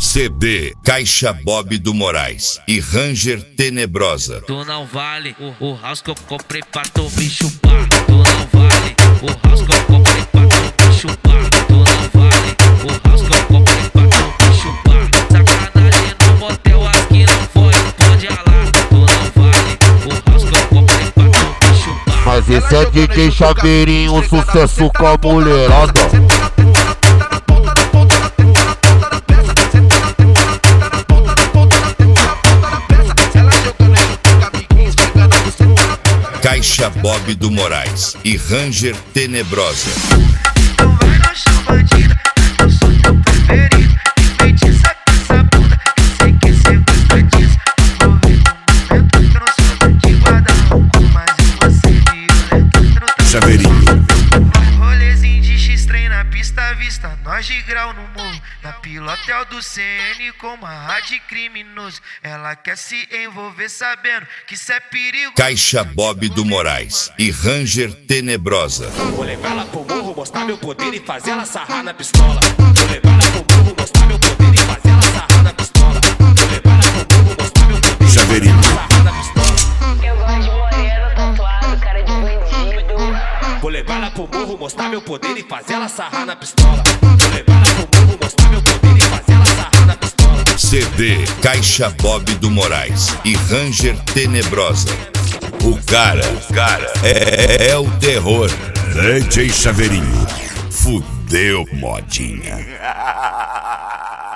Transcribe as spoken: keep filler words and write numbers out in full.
C D Caixa Bob do Moraes e Ranger Tenebrosa. Tu não vale o, o house que eu comprei pra tu me chupar. Tu não vale o house que eu comprei pra tu me chupar. Tu não vale o house que eu comprei pra tu me chupar. Sacanagem no motel aqui não foi, pode ralar. Tu não vale o house que eu comprei pra tu me chupar. Mas esse é D J Chaveirinho, sucesso com a mulherada. Caixa Bob do Moraes e Ranger Tenebrosa. Então vai no chão, bandida, eu sou teu preferido. Enfeitiça com essa bunda, eu sei que cê gosta disso. Aproveita o momento que eu não sou de guarda-roupa, mas eu vou ser violento. Chaveirinho. Rolezinho de X-Trem na pista à vista, nós de grau no morro. Na pilotel do C N com uma rádio criminoso. Ela quer se envolver sabendo que cê é perigo. Caixa Bob do Moraes e Ranger Tenebrosa. Vou levar ela pro morro, mostrar meu poder e fazer ela sarrar na pistola. Vou levar ela pro morro, mostrar meu poder e fazer ela sarrar na pistola. Vou levar ela pro morro, mostrar meu poder e Chaveirinho. sarrar na pistola. Eu gosto de moreno, tatuado, cara de bandido. Vou levar ela pro morro, mostrar meu poder e fazer ela sarrar na pistola. Vou levar ela pro morro, mostrar meu poder e fazer ela sarrar na pistola. C D Caixa Bob do Moraes e Ranger Tenebrosa. O cara, o cara é, é, é o terror. D J Chaveirinho. Fudeu, modinha.